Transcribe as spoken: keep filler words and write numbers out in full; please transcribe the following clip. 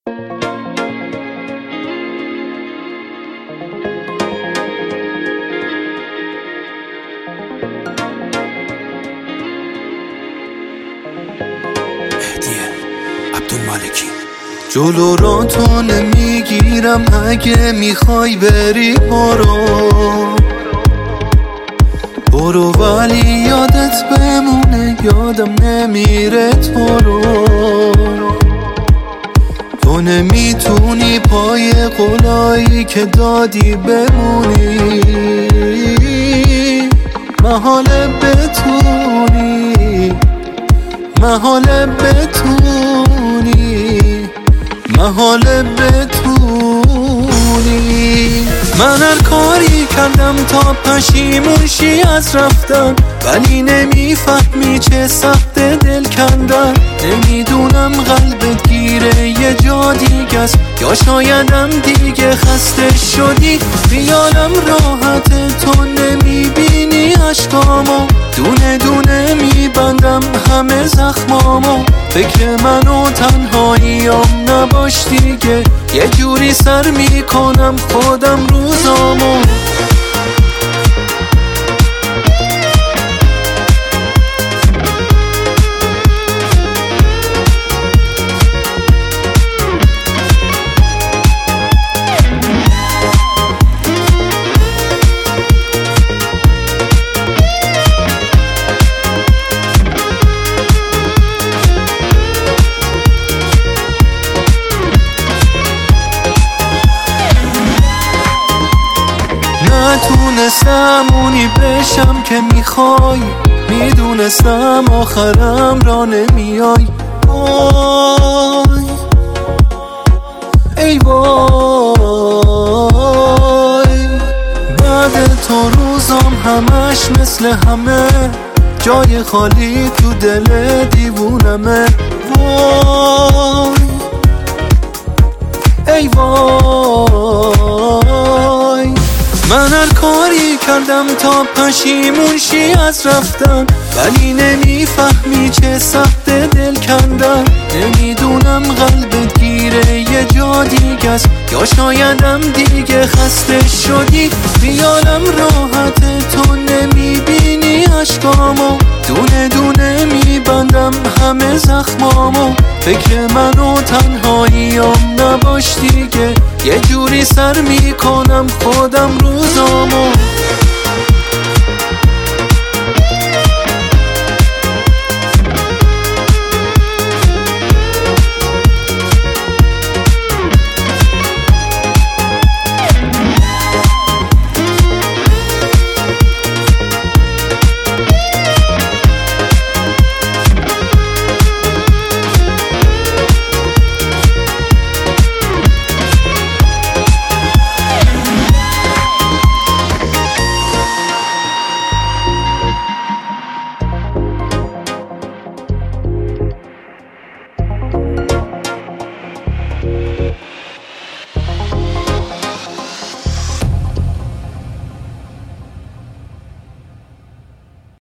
جلو را تو نمیگیرم، اگه میخوای بری برو برو، ولی یادت بمونه یادم نمیره تو رو. تو نمیتونی پای قولایی که دادی بمونی، محاله بتونی محاله بتونی محاله بتونی. من هر کاری کردم تا پشیمون شی از رفتن، ولی نمیفهمی چه سخت دل کندن. نمیدونم قلبت گیره یه جا دیگه است، یا شایدم دیگه خسته شدی. خیالم راحته تو نمیبینی عشقامو، دونه دونه میبندم همه زخمامو. فکر من و تنهاییام نباش دیگه، یه جوری سر میکنم خودم روزامو. نتونستم اونی بشم که میخوای، میدونستم آخرم را نمیای. وای ای وای، بعد تو روزام همش مثل همه، جای خالی تو دل دیوونمه. وای ای وای، من هر کاری کردم تا پشیمون شی از رفتن، ولی نمیفهمی چه سخت دل کندن. نمیدونم قلبت گیره یه جا دیگه است، یا شایدم دیگه خسته شدی. خیالم راحته تو نمیبینی عشقامو، دونه دونه میبندم همه زخمامو. فکر من و تنهاییام نباش دیگه، یه جوری سر میکنم خودم روزامو.